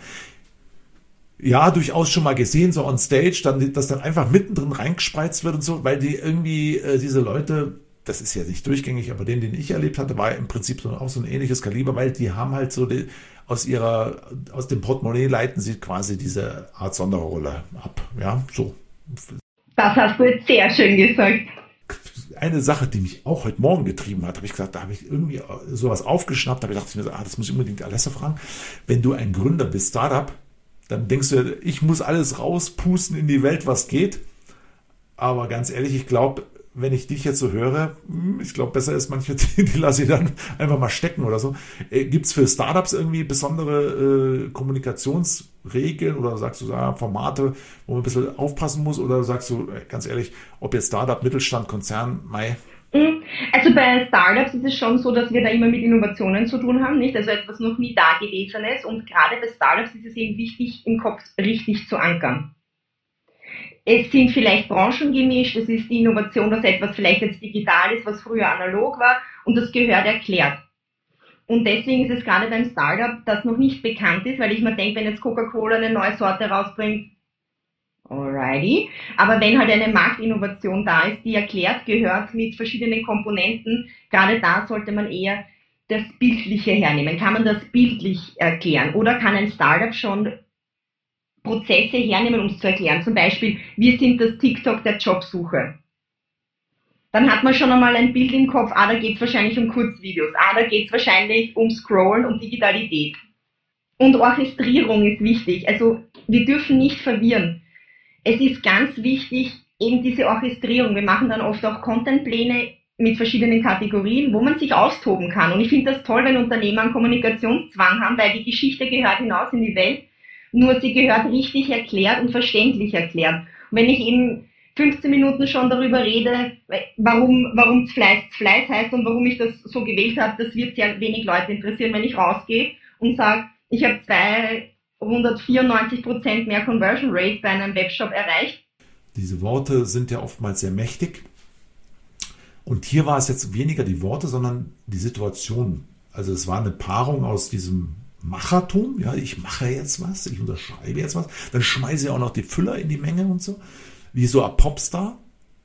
ja, durchaus schon mal gesehen, so on stage, dass dann einfach mittendrin reingespreizt wird und so, weil die irgendwie, diese Leute, das ist ja nicht durchgängig, aber den ich erlebt hatte, war im Prinzip auch so ein ähnliches Kaliber, weil die haben halt so aus dem Portemonnaie leiten sie quasi diese Art Sonderrolle ab, ja, so. Das hast du jetzt sehr schön gesagt. Eine Sache, die mich auch heute Morgen getrieben hat, habe ich gesagt, da habe ich irgendwie sowas aufgeschnappt, da habe ich gedacht, das muss ich unbedingt Alessia fragen. Wenn du ein Gründer bist, Startup, dann denkst du, ich muss alles rauspusten in die Welt, was geht. Aber ganz ehrlich, ich glaube, wenn ich dich jetzt so höre, ich glaube, besser ist manche, die lasse ich dann einfach mal stecken oder so. Gibt es für Startups irgendwie besondere Kommunikationsregeln oder sagst du, Formate, wo man ein bisschen aufpassen muss? Oder sagst du, ganz ehrlich, ob jetzt Startup, Mittelstand, Konzern, Also bei Startups ist es schon so, dass wir da immer mit Innovationen zu tun haben, nicht? Also etwas noch nie Dagewesenes, und gerade bei Startups ist es eben wichtig, im Kopf richtig zu ankern. Es sind vielleicht Branchen gemischt, es ist die Innovation, dass etwas vielleicht jetzt digital ist, was früher analog war, und das gehört erklärt. Und deswegen ist es gerade beim Startup, das noch nicht bekannt ist, weil ich mir denke, wenn jetzt Coca-Cola eine neue Sorte rausbringt, alrighty. Aber wenn halt eine Marktinnovation da ist, die erklärt gehört mit verschiedenen Komponenten, gerade da sollte man eher das Bildliche hernehmen. Kann man das bildlich erklären? Oder kann ein Startup schon Prozesse hernehmen, um es zu erklären? Zum Beispiel, wir sind das TikTok der Jobsuche. Dann hat man schon einmal ein Bild im Kopf, da geht es wahrscheinlich um Kurzvideos, da geht es wahrscheinlich um Scrollen und Digitalität. Und Orchestrierung ist wichtig. Also wir dürfen nicht verwirren. Es ist ganz wichtig, eben diese Orchestrierung. Wir machen dann oft auch Contentpläne mit verschiedenen Kategorien, wo man sich austoben kann. Und ich finde das toll, wenn Unternehmer einen Kommunikationszwang haben, weil die Geschichte gehört hinaus in die Welt, nur sie gehört richtig erklärt und verständlich erklärt. Und wenn ich eben 15 Minuten schon darüber rede, warum Fleiß heißt und warum ich das so gewählt habe, das wird sehr wenig Leute interessieren, wenn ich rausgehe und sage, ich habe 294% mehr Conversion Rate bei einem Webshop erreicht. Diese Worte sind ja oftmals sehr mächtig. Und hier war es jetzt weniger die Worte, sondern die Situation. Also es war eine Paarung aus diesem Machertum. Ja, ich mache jetzt was, ich unterschreibe jetzt was. Dann schmeiße ich auch noch die Füller in die Menge und so. Wie so ein Popstar.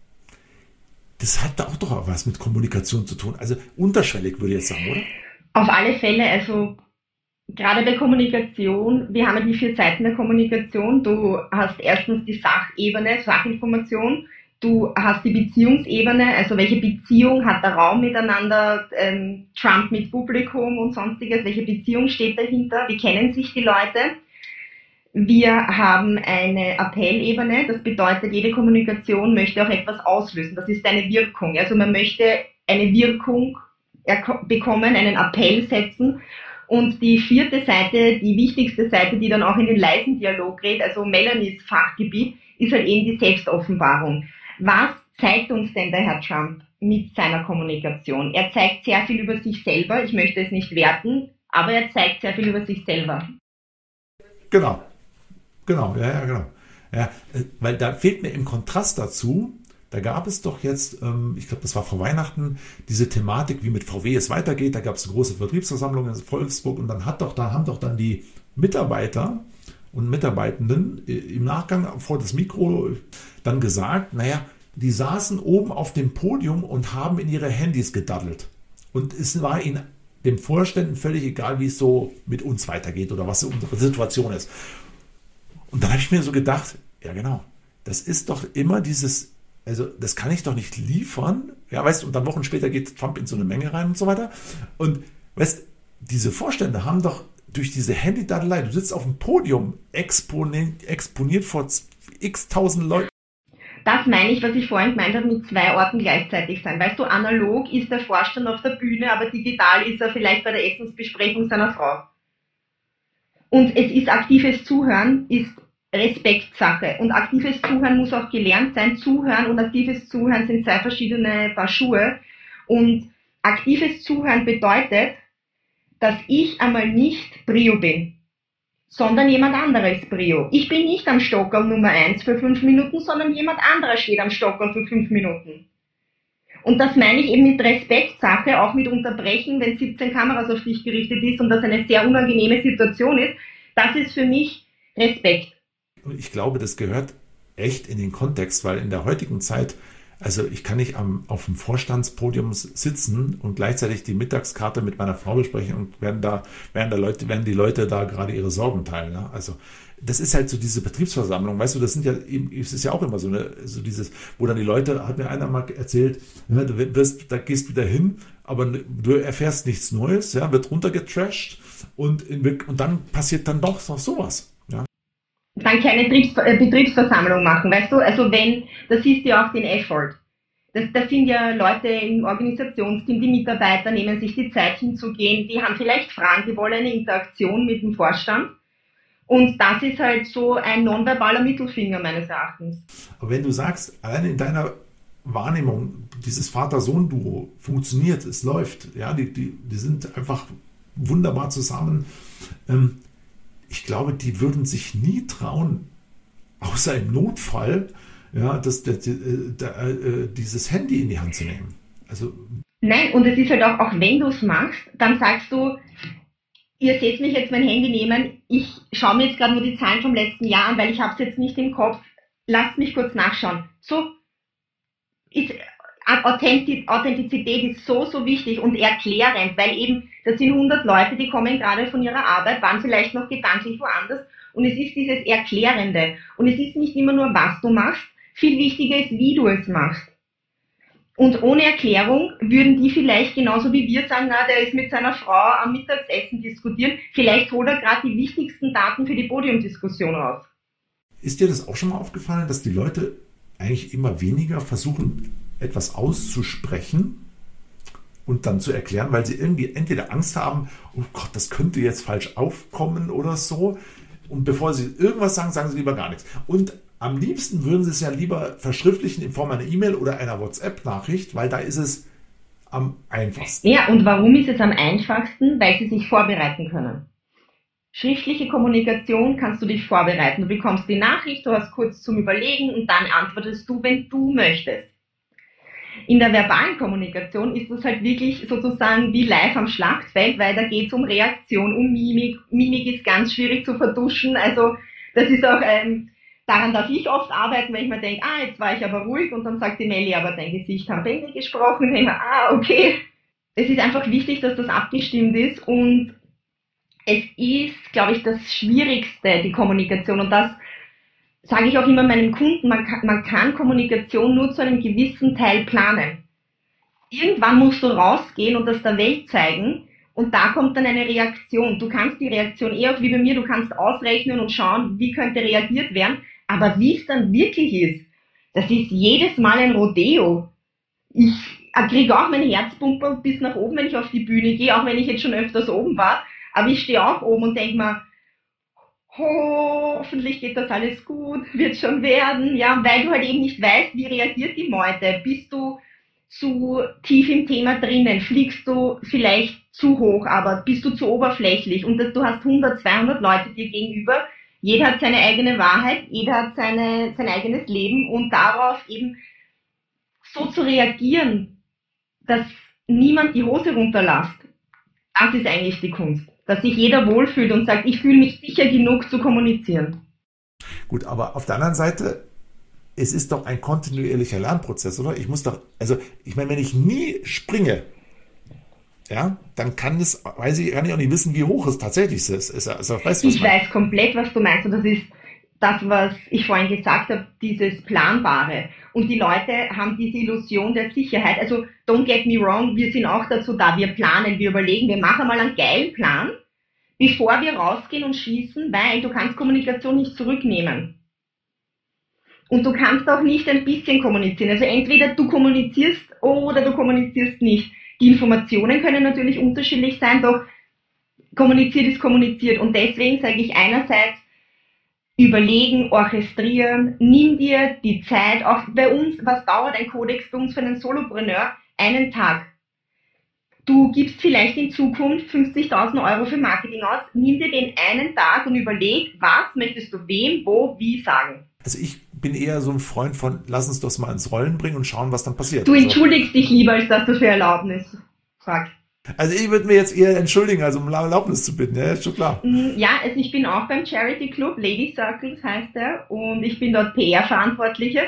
Das hat da auch doch was mit Kommunikation zu tun. Also unterschwellig würde ich jetzt sagen, oder? Auf alle Fälle, also gerade bei Kommunikation, wir haben ja die 4 Seiten der Kommunikation. Du hast erstens die Sachebene, Sachinformation. Du hast die Beziehungsebene, also welche Beziehung hat der Raum miteinander, Trump mit Publikum und sonstiges, welche Beziehung steht dahinter, wie kennen sich die Leute. Wir haben eine Appellebene, das bedeutet, jede Kommunikation möchte auch etwas auslösen, das ist eine Wirkung. Also man möchte eine Wirkung bekommen, einen Appell setzen. Und die 4. Seite, die wichtigste Seite, die dann auch in den leisen Dialog geht, also Melanies Fachgebiet, ist halt eben die Selbstoffenbarung. Was zeigt uns denn der Herr Trump mit seiner Kommunikation? Er zeigt sehr viel über sich selber, ich möchte es nicht werten, aber er zeigt sehr viel über sich selber. Genau, genau. Ja, weil da fehlt mir im Kontrast dazu, da gab es doch jetzt, ich glaube, das war vor Weihnachten, diese Thematik, wie mit VW es weitergeht. Da gab es eine große Vertriebsversammlung in Wolfsburg und dann haben doch dann die Mitarbeiter und Mitarbeitenden im Nachgang vor das Mikro dann gesagt, naja, die saßen oben auf dem Podium und haben in ihre Handys gedaddelt. Und es war ihnen, den Vorständen, völlig egal, wie es so mit uns weitergeht oder was unsere Situation ist. Und dann habe ich mir so gedacht, ja genau, das ist doch immer dieses, also das kann ich doch nicht liefern. Ja, weißt du, und dann Wochen später geht Trump in so eine Menge rein und so weiter. Und weißt, diese Vorstände haben doch durch diese Handy-Daddelei, du sitzt auf dem Podium, exponiert vor x tausend Leuten. Das meine ich, was ich vorhin gemeint habe, mit 2 Orten gleichzeitig sein. Weißt du, analog ist der Vorstand auf der Bühne, aber digital ist er vielleicht bei der Essensbesprechung seiner Frau. Und es ist aktives Zuhören, ist Respektsache. Und aktives Zuhören muss auch gelernt sein. Zuhören und aktives Zuhören sind 2 verschiedene Paar Schuhe. Und aktives Zuhören bedeutet, dass ich einmal nicht Prio bin, sondern jemand anderes Prio. Ich bin nicht am Stockerl Nummer 1 für 5 Minuten, sondern jemand anderer steht am Stockerl für 5 Minuten. Und das meine ich eben mit Respektsache, auch mit Unterbrechen, wenn 17 Kameras auf dich gerichtet ist und das eine sehr unangenehme Situation ist. Das ist für mich Respekt. Und ich glaube, das gehört echt in den Kontext, weil in der heutigen Zeit, also ich kann nicht auf dem Vorstandspodium sitzen und gleichzeitig die Mittagskarte mit meiner Frau besprechen und werden die Leute da gerade ihre Sorgen teilen. Ja? Also das ist halt so diese Betriebsversammlung, weißt du, das sind ja, es ist ja auch immer so dieses, wo dann die Leute, hat mir einer mal erzählt, ja, da gehst wieder hin, aber du erfährst nichts Neues, ja, wird runtergetrashed und dann passiert dann doch sowas. Ja? Dann keine Betriebsversammlung machen, weißt du, also das ist ja auch den Effort. Das sind ja Leute im Organisationsteam, die Mitarbeiter nehmen sich die Zeit hinzugehen, die haben vielleicht Fragen, die wollen eine Interaktion mit dem Vorstand. Und das ist halt so ein nonverbaler Mittelfinger meines Erachtens. Aber wenn du sagst, allein in deiner Wahrnehmung, dieses Vater-Sohn-Duo funktioniert, es läuft. Ja, die sind einfach wunderbar zusammen. Ich glaube, die würden sich nie trauen, außer im Notfall, ja, dieses Handy in die Hand zu nehmen. Also Nein, und es ist halt auch wenn du es machst, dann sagst du, ihr seht mich jetzt mein Handy nehmen, ich schaue mir jetzt gerade nur die Zahlen vom letzten Jahr an, weil ich habe es jetzt nicht im Kopf, lasst mich kurz nachschauen. So ist Authentizität ist so wichtig und erklärend, weil eben, das sind 100 Leute, die kommen gerade von ihrer Arbeit, waren vielleicht noch gedanklich woanders und es ist dieses Erklärende. Und es ist nicht immer nur, was du machst, viel wichtiger ist, wie du es machst. Und ohne Erklärung würden die vielleicht genauso wie wir sagen, na, der ist mit seiner Frau am Mittagsessen diskutieren, vielleicht holt er gerade die wichtigsten Daten für die Podiumdiskussion raus. ist dir das auch schon mal aufgefallen, dass die Leute eigentlich immer weniger versuchen, etwas auszusprechen und dann zu erklären, weil sie irgendwie entweder Angst haben, oh Gott, das könnte jetzt falsch aufkommen oder so. Und bevor sie irgendwas sagen, sagen sie lieber gar nichts. Und am liebsten würden sie es ja lieber verschriftlichen in Form einer E-Mail oder einer WhatsApp-Nachricht, weil da ist es am einfachsten. Ja, und warum ist es am einfachsten? Weil sie sich vorbereiten können. Schriftliche Kommunikation kannst du dich vorbereiten. Du bekommst die Nachricht, du hast kurz zum Überlegen und dann antwortest du, wenn du möchtest. In der verbalen Kommunikation ist das halt wirklich sozusagen wie live am Schlachtfeld, weil da geht es um Reaktion, um Mimik. Mimik ist ganz schwierig zu vertuschen. Also das ist auch, daran darf ich oft arbeiten, wenn ich mir denke, jetzt war ich aber ruhig und dann sagt die Melli, aber dein Gesicht haben Bände gesprochen. Und ich mir, okay. Es ist einfach wichtig, dass das abgestimmt ist und es ist, glaube ich, das Schwierigste, die Kommunikation. Und das sage ich auch immer meinen Kunden, man kann Kommunikation nur zu einem gewissen Teil planen. Irgendwann musst du rausgehen und das der Welt zeigen und da kommt dann eine Reaktion. Du kannst die Reaktion auch wie bei mir, du kannst ausrechnen und schauen, wie könnte reagiert werden, aber wie es dann wirklich ist, das ist jedes Mal ein Rodeo. Ich kriege auch mein Herzpumper bis nach oben, wenn ich auf die Bühne gehe, auch wenn ich jetzt schon öfters oben war, aber ich stehe auch oben und denke mir, hoffentlich geht das alles gut, wird schon werden, ja, weil du halt eben nicht weißt, wie reagiert die Meute. Bist du zu tief im Thema drinnen, fliegst du vielleicht zu hoch, aber bist du zu oberflächlich und du hast 100, 200 Leute dir gegenüber, jeder hat seine eigene Wahrheit, jeder hat sein eigenes Leben und darauf eben so zu reagieren, dass niemand die Hose runterlässt, das ist eigentlich die Kunst. Dass sich jeder wohlfühlt und sagt, ich fühle mich sicher genug zu kommunizieren. Gut, aber auf der anderen Seite, es ist doch ein kontinuierlicher Lernprozess, oder? Ich meine, wenn ich nie springe, ja, dann kann ich auch nicht wissen, wie hoch es tatsächlich ist. Ich weiß komplett, was du meinst. Und das ist das, was ich vorhin gesagt habe, dieses Planbare. Und die Leute haben diese Illusion der Sicherheit. Also, don't get me wrong, wir sind auch dazu da. Wir planen, wir überlegen, wir machen mal einen geilen Plan, bevor wir rausgehen und schießen, weil du kannst Kommunikation nicht zurücknehmen. Und du kannst auch nicht ein bisschen kommunizieren. Also entweder du kommunizierst oder du kommunizierst nicht. Die Informationen können natürlich unterschiedlich sein, doch kommuniziert ist kommuniziert. Und deswegen sage ich einerseits, überlegen, orchestrieren, nimm dir die Zeit, auch bei uns, was dauert ein Kodex bei uns für einen Solopreneur? Einen Tag. Du gibst vielleicht in Zukunft 50.000 Euro für Marketing aus, nimm dir den einen Tag und überleg, was möchtest du wem, wo, wie sagen. Also ich bin eher so ein Freund von, lass uns das mal ins Rollen bringen und schauen, was dann passiert. Du entschuldigst dich lieber, als dass du für Erlaubnis fragst. Also ich würde mir jetzt eher entschuldigen, also um Erlaubnis zu bitten, ja, ist schon klar. Ja, also ich bin auch beim Charity Club, Lady Circles heißt er, und ich bin dort PR-Verantwortliche.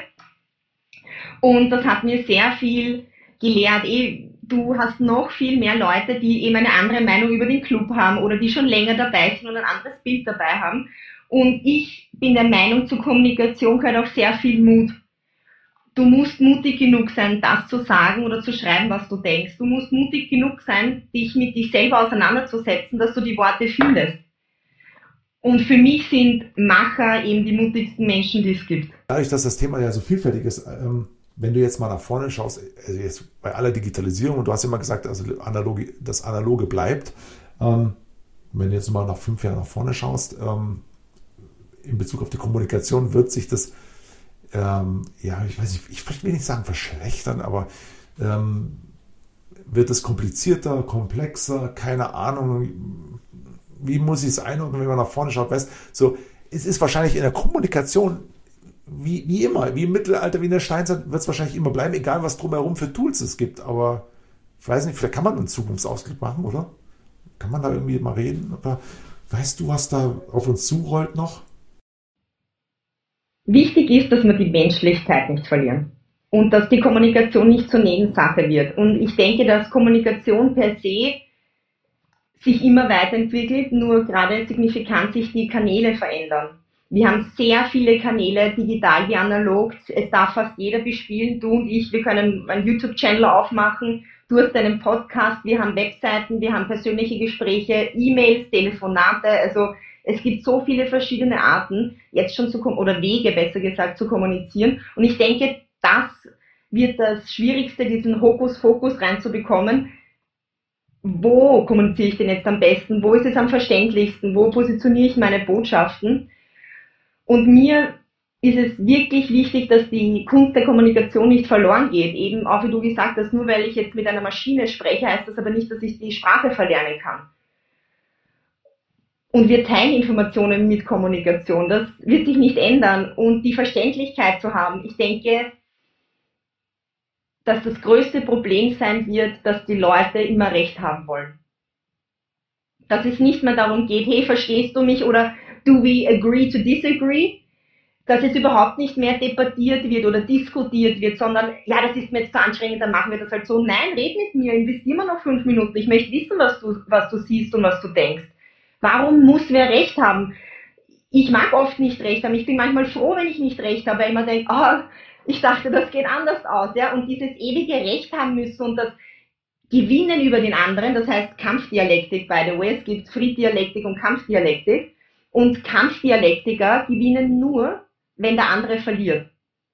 Und das hat mir sehr viel gelehrt. Du hast noch viel mehr Leute, die eben eine andere Meinung über den Club haben oder die schon länger dabei sind und ein anderes Bild dabei haben. Und ich bin der Meinung, zur Kommunikation gehört auch sehr viel Mut. Du musst mutig genug sein, das zu sagen oder zu schreiben, was du denkst. Du musst mutig genug sein, dich mit dich selber auseinanderzusetzen, dass du die Worte findest. Und für mich sind Macher eben die mutigsten Menschen, die es gibt. Dadurch, dass das Thema ja so vielfältig ist, wenn du jetzt mal nach vorne schaust, also jetzt bei aller Digitalisierung, und du hast immer gesagt, also das Analoge bleibt, wenn du jetzt mal nach 5 Jahren nach vorne schaust, in Bezug auf die Kommunikation wird sich das ich weiß nicht, ich will nicht sagen verschlechtern, aber wird es komplizierter, komplexer, keine Ahnung, wie muss ich es einordnen, wenn man nach vorne schaut, so, es ist wahrscheinlich in der Kommunikation wie immer, wie im Mittelalter, wie in der Steinzeit, wird es wahrscheinlich immer bleiben, egal was drumherum für Tools es gibt, aber ich weiß nicht, vielleicht kann man einen Zukunftsausblick machen, oder? Kann man da irgendwie mal reden? Oder weißt du, was da auf uns zurollt noch? Wichtig ist, dass wir die Menschlichkeit nicht verlieren und dass die Kommunikation nicht zur Nebensache wird. Und ich denke, dass Kommunikation per se sich immer weiterentwickelt, nur gerade signifikant sich die Kanäle verändern. Wir haben sehr viele Kanäle, digital wie analog. Es darf fast jeder bespielen, du und ich. Wir können einen YouTube-Channel aufmachen, du hast einen Podcast, wir haben Webseiten, wir haben persönliche Gespräche, E-Mails, Telefonate, also es gibt so viele verschiedene Arten, jetzt schon oder Wege, besser gesagt, zu kommunizieren. Und ich denke, das wird das Schwierigste, diesen Hokuspokus reinzubekommen. Wo kommuniziere ich denn jetzt am besten? Wo ist es am verständlichsten? Wo positioniere ich meine Botschaften? Und mir ist es wirklich wichtig, dass die Kunst der Kommunikation nicht verloren geht. Eben auch wie du gesagt hast, nur weil ich jetzt mit einer Maschine spreche, heißt das aber nicht, dass ich die Sprache verlernen kann. Und wir teilen Informationen mit Kommunikation. Das wird sich nicht ändern. Und die Verständlichkeit zu haben, ich denke, dass das größte Problem sein wird, dass die Leute immer Recht haben wollen. Dass es nicht mehr darum geht, hey, verstehst du mich oder do we agree to disagree? Dass es überhaupt nicht mehr debattiert wird oder diskutiert wird, sondern, ja, das ist mir jetzt zu anstrengend, dann machen wir das halt so. Nein, red mit mir, investier mal noch 5 Minuten. Ich möchte wissen, was du siehst und was du denkst. Warum muss wer Recht haben? Ich mag oft nicht Recht haben. Ich bin manchmal froh, wenn ich nicht Recht habe, weil ich mir denke, ich dachte, das geht anders aus. Ja? Und dieses ewige Recht haben müssen und das Gewinnen über den anderen, das heißt Kampfdialektik, by the way, es gibt Frieddialektik und Kampfdialektik. Und Kampfdialektiker gewinnen nur, wenn der andere verliert.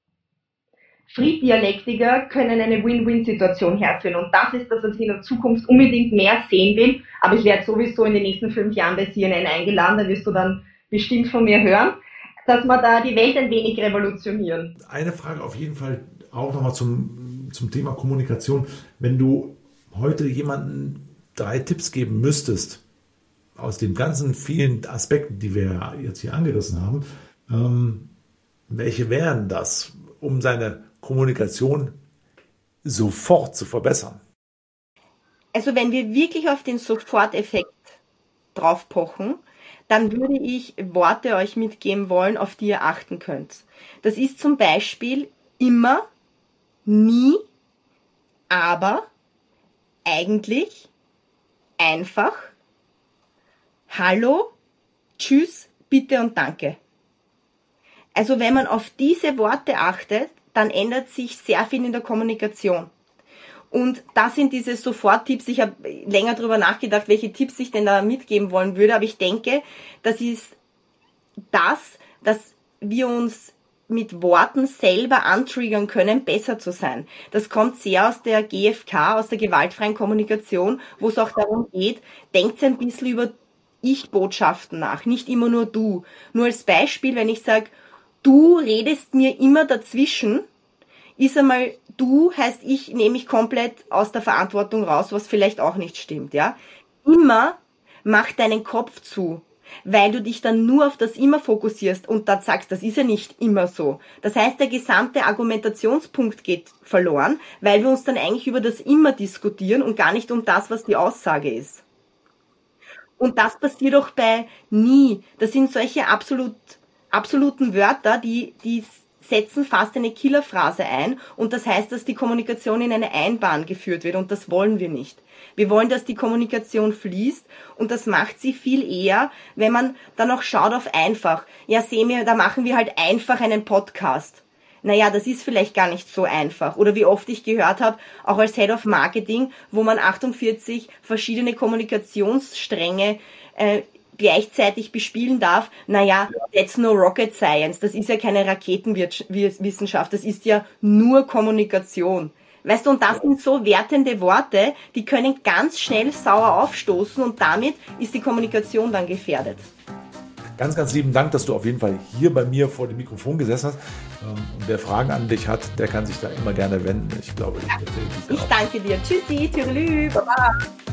Frieddialektiker können eine Win-Win-Situation herführen und das ist das, was ich in der Zukunft unbedingt mehr sehen will, aber ich werde sowieso in den nächsten 5 Jahren bei CNN eingeladen, da wirst du dann bestimmt von mir hören, dass wir da die Welt ein wenig revolutionieren. Eine Frage auf jeden Fall auch nochmal zum Thema Kommunikation. Wenn du heute jemandem 3 Tipps geben müsstest, aus den ganzen vielen Aspekten, die wir jetzt hier angerissen haben, welche wären das, um seine Kommunikation sofort zu verbessern? Also wenn wir wirklich auf den Soforteffekt drauf pochen, dann würde ich Worte euch mitgeben wollen, auf die ihr achten könnt. Das ist zum Beispiel immer, nie, aber, eigentlich, einfach, hallo, tschüss, bitte und danke. Also wenn man auf diese Worte achtet, dann ändert sich sehr viel in der Kommunikation. Und das sind diese Soforttipps. Ich habe länger darüber nachgedacht, welche Tipps ich denn da mitgeben wollen würde. Aber ich denke, das ist das, dass wir uns mit Worten selber antriggern können, besser zu sein. Das kommt sehr aus der GFK, aus der gewaltfreien Kommunikation, wo es auch darum geht, denkt ein bisschen über Ich-Botschaften nach, nicht immer nur du. Nur als Beispiel, wenn ich sage, du redest mir immer dazwischen, ist einmal du, heißt ich nehme mich komplett aus der Verantwortung raus, was vielleicht auch nicht stimmt, ja. Immer mach deinen Kopf zu, weil du dich dann nur auf das Immer fokussierst und dann sagst, das ist ja nicht immer so. Das heißt, der gesamte Argumentationspunkt geht verloren, weil wir uns dann eigentlich über das Immer diskutieren und gar nicht um das, was die Aussage ist. Und das passiert auch bei nie. Das sind solche absoluten Wörter, die setzen fast eine Killerphrase ein und das heißt, dass die Kommunikation in eine Einbahn geführt wird und das wollen wir nicht. Wir wollen, dass die Kommunikation fließt und das macht sie viel eher, wenn man dann auch schaut auf einfach. Ja, sehen wir, da machen wir halt einfach einen Podcast. Naja, das ist vielleicht gar nicht so einfach. Oder wie oft ich gehört habe, auch als Head of Marketing, wo man 48 verschiedene Kommunikationsstränge gleichzeitig bespielen darf, naja, that's no rocket science, das ist ja keine Raketenwissenschaft, das ist ja nur Kommunikation. Weißt du, und das sind so wertende Worte, die können ganz schnell sauer aufstoßen und damit ist die Kommunikation dann gefährdet. Ganz, ganz lieben Dank, dass du auf jeden Fall hier bei mir vor dem Mikrofon gesessen hast. Und wer Fragen an dich hat, der kann sich da immer gerne wenden. Ich glaube, ich danke dir. Tschüssi, Tschüss, Baba.